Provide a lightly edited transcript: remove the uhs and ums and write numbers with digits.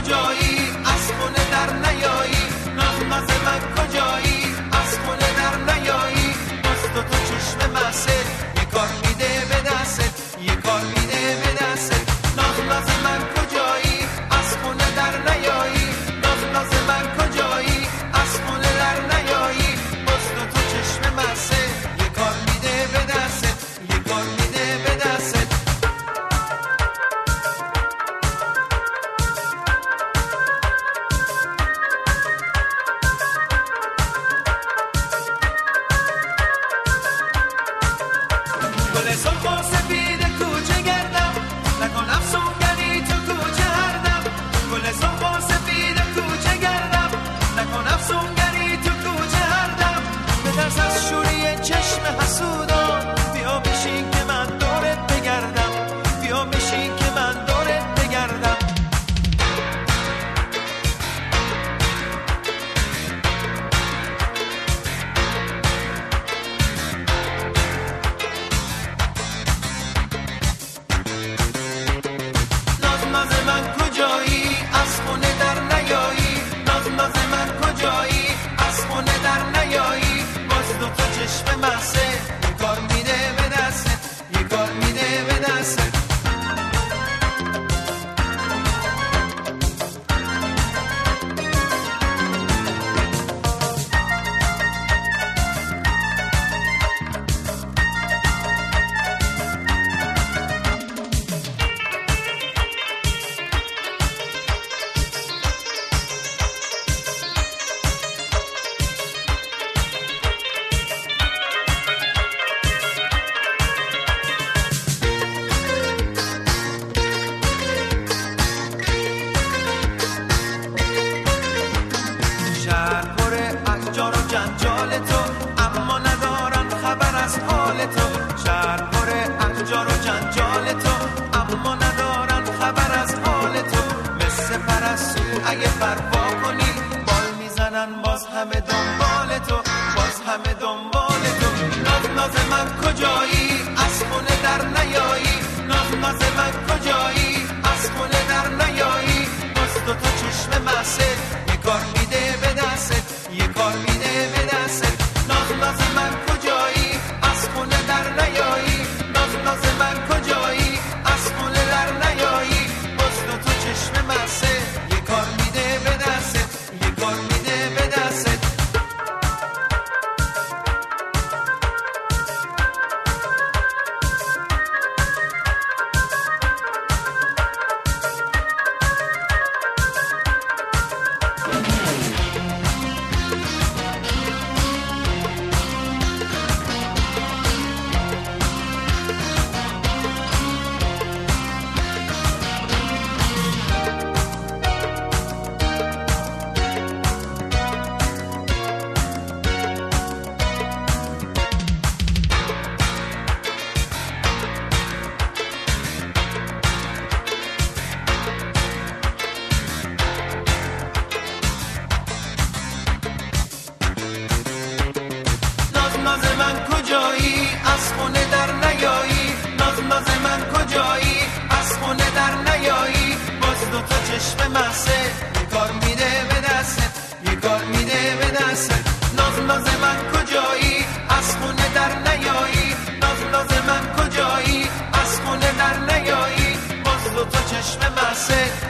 کجایی از خونه در نیایی، ناز ناز من کجایی از خونه در نیایی، باز تو چشم مسه یه کار میده به دستت، یه کار میده به دستت، ناز ناز من کجایی از خونه در نیایی، ناز ناز من کجایی از خونه در نیایی، باز تو چشم مسه یه کار میده به دستت، یه کار میده به دستت. گل سرخ و سفید کوچه گردم، نکن افسونگری تو کوچه هر دم، گل سرخ و سفید کوچه گردم، نکن افسونگری تو کوچه هر دم، بترس از شوری چشم حسودان، بیا بشین که من دورت بگردم، بیا بشین که من دورت بگردم. ناز ناز من کجایی از خونه در نیایی، ناز ناز من کجایی از خونه در نیایی، باز دو تا چشم مسه یه کار میده به دستت، یه کار میده به دستت. شهر پر اشجار و جنجال تو، اما ندارن خبر از حال تو، شهر پر اشجار و جنجال تو، اما ندارن خبر از حال تو، مثل پرستو اگه پروا کنی بال میزنن باز همه دنبال تو، باز همه دنبال تو. ناز ناز من کجایی از خونه در نیایی، ناز ناز من کجایی از خونه در نیایی، باز دو تا چشم مسه یه کار میده به دستت، یه کار میده به دستت. ناز ناز من کجایی از خونه در نیایی، ناز ناز من کجایی از خونه در نیایی، باز تو چشم مسه یه کار میده به دستت، یه کار میده به دستت. ناز من کجایی از خونه در نیایی، ناز ناز من کجایی از خونه در نیایی، باز دو تا چشم مسه یه کار میده به دستت، یه کار میده به دستت. ناز ناز من کجایی از خونه در نیایی، ناز ناز من کجایی از خونه در نیایی، باز دو تا چشم مسه